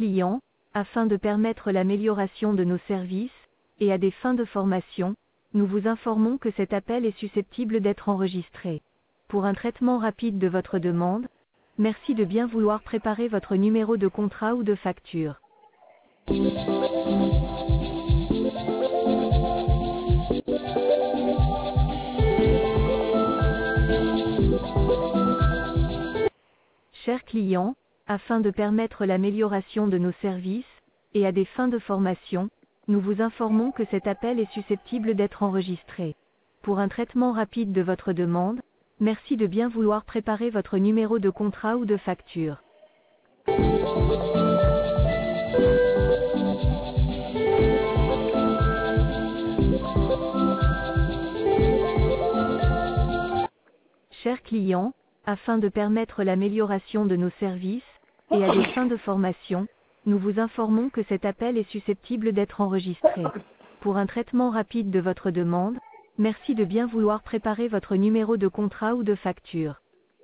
client, afin de permettre l'amélioration de nos services, et à des fins de formation, nous vous informons que cet appel est susceptible d'être enregistré. Pour un traitement rapide de votre demande, merci de bien vouloir préparer votre numéro de contrat ou de facture. Chers clients, afin de permettre l'amélioration de nos services, et à des fins de formation, nous vous informons que cet appel est susceptible d'être enregistré. Pour un traitement rapide de votre demande, merci de bien vouloir préparer votre numéro de contrat ou de facture. Chers clients, afin de permettre l'amélioration de nos services, et à des fins de formation, nous vous informons que cet appel est susceptible d'être enregistré. Pour un traitement rapide de votre demande, merci de bien vouloir préparer votre numéro de contrat ou de facture.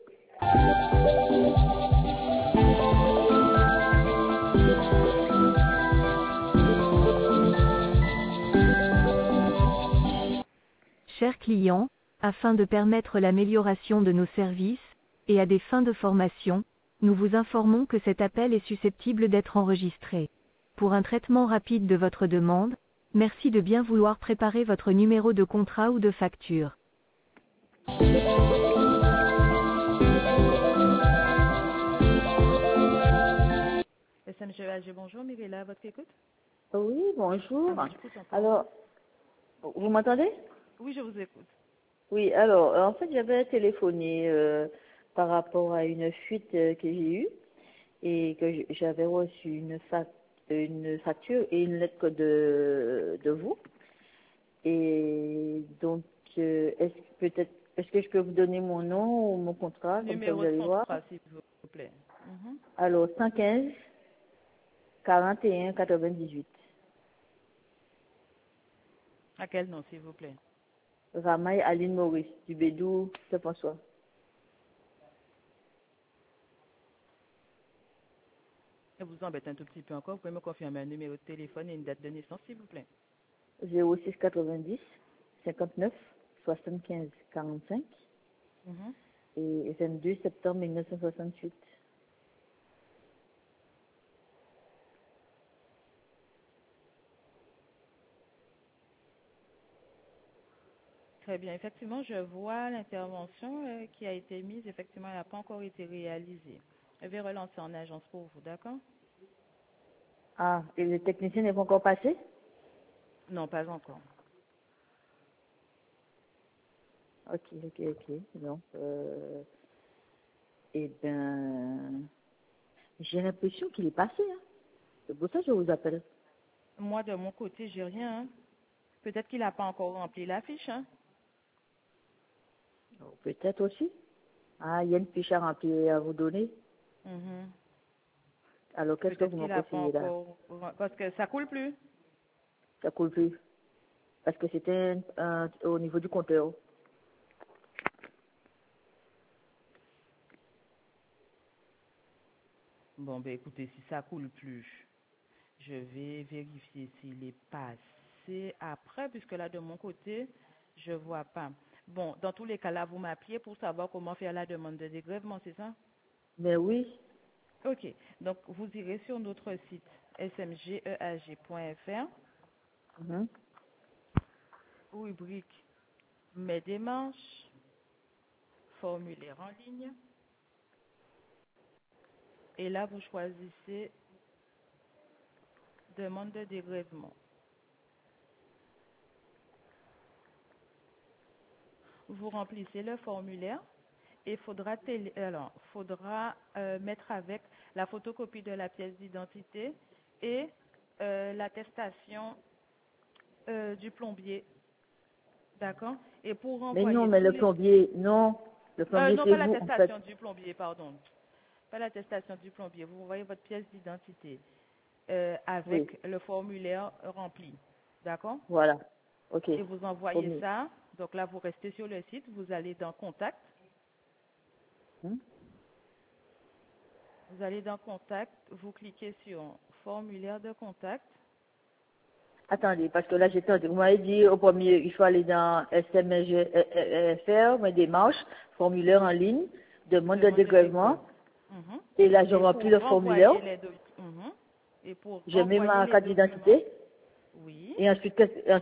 Chers clients, afin de permettre l'amélioration de nos services, et à des fins de formation, nous vous informons que cet appel est susceptible d'être enregistré. Pour un traitement rapide de votre demande, merci de bien vouloir préparer votre numéro de contrat ou de facture. SMGAG, bonjour, Mirella, à votre écoute. Oui, bonjour. Ah, j'écoute un peu. Alors, vous m'entendez? Oui, je vous écoute. Oui, alors, en fait, j'avais téléphoné par rapport à une fuite que j'ai eue et que j'avais reçu une facture et une lettre de vous. Et donc, est-ce que je peux vous donner mon nom ou mon contrat, comme ça vous Numéro de allez voir? contrat, s'il vous plaît. Mhm. Alors, 115 41 98. À quel nom, s'il vous plaît? Ramaille Aline Maurice, du Bédou, Saint-François. Je vous embête un tout petit peu encore. Vous pouvez me confirmer un numéro de téléphone et une date de naissance, s'il vous plaît. 06 90 59 75 45 Mhm. et 22 septembre 1968. Très bien. Effectivement, je vois l'intervention qui a été mise. Effectivement, elle n'a pas encore été réalisée. Je vais relancer en agence pour vous, d'accord? Ah, et le technicien n'est pas encore passé? Non, pas encore. Ok. Non. Eh ben, j'ai l'impression qu'il est passé. Hein. C'est pour ça que je vous appelle. Moi, de mon côté, j'ai rien. Hein. Peut-être qu'il n'a pas encore rempli la fiche. Hein. Oh, peut-être aussi. Ah, il y a une fiche à remplir à vous donner. Mhm. Alors, qu'est-ce que Peut-être vous me qu'il n'a pas conseillez là? encore... Parce que ça coule plus. Ça coule plus. Parce que c'était au niveau du compteur. Bon, ben écoutez, si ça coule plus, je vais vérifier s'il est passé après, puisque là, de mon côté, je vois pas. Bon, dans tous les cas, là, vous m'appelez pour savoir comment faire la demande de dégrèvement, c'est ça? Mais oui. Ok. Donc, vous irez sur notre site smgeag.fr, Mhm. rubrique Mes démarches, formulaire en ligne, et là, vous choisissez demande de dégrèvement. Vous remplissez le formulaire et faudra mettre avec la photocopie de la pièce d'identité et l'attestation du plombier. D'accord? Et pour Mais non, renvoyer mais tous le les... plombier, non. Le plombier, non, c'est pas vous, en fait. l'attestation du plombier, pardon. Pas l'attestation du plombier. Vous envoyez votre pièce d'identité Oui, avec le formulaire rempli. D'accord? voilà. Ok. Et vous envoyez Promis. ça. Donc là, vous restez sur le site, vous allez dans Contact. Hmm? Vous allez dans Contact, vous cliquez sur formulaire de contact. Attendez, parce que là, vous m'avez dit au premier, il faut aller dans SMGFR, mes démarches, formulaire en ligne, demande de dégrèvement. Mhm. Et là, je Et remplis pour le formulaire, renvoyer les documents. Et pour je mets renvoyer ma les carte documents. d'identité, Oui. et ensuite,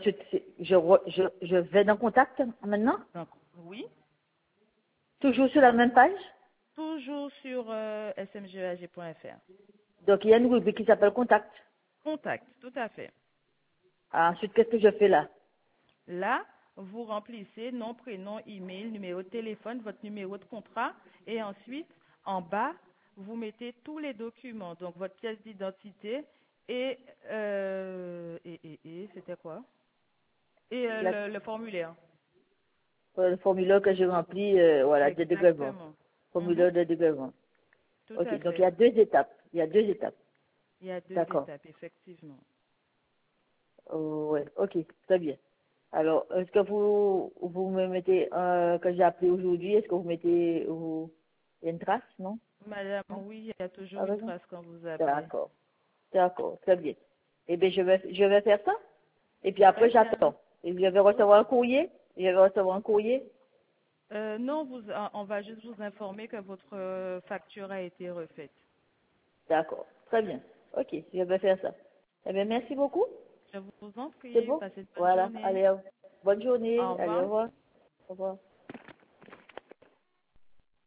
je vais dans contact maintenant, Donc, oui. toujours sur la même page. Toujours sur smgag.fr. Donc, il y a une rubrique qui s'appelle contact. Contact, tout à fait. Ensuite, qu'est-ce que je fais là? Là, vous remplissez nom, prénom, email, numéro de téléphone, votre numéro de contrat et ensuite, en bas, vous mettez tous les documents, donc votre pièce d'identité et, c'était quoi? Et La- le formulaire. le formulaire que j'ai rempli, voilà, de dégrèvement. Exactement. Mhm. Formulaire de dégrèvement. Tout Ok, à donc il fait. y a deux étapes. Il y a deux étapes. Il y a deux D'accord. étapes, effectivement. Ouais, ok, très bien. Alors, est-ce que vous me mettez, que j'ai appelé aujourd'hui, est-ce que vous mettez, il y a une trace, non? Madame, Non? oui, il y a toujours Pas une raison? trace quand vous appelez. D'accord. D'accord, très bien. Eh bien, je vais faire ça. Et puis Très après, bien. j'attends. Et je vais recevoir un courrier. Je vais recevoir un courrier. Non, on va juste vous informer que votre facture a été refaite. D'accord, très bien. Ok, je vais faire ça. Eh bien, merci beaucoup. Je vous en C'est prie, bon? passez une bonne Voilà, journée. allez, bonne Au journée. Allez, au revoir. revoir. Au revoir.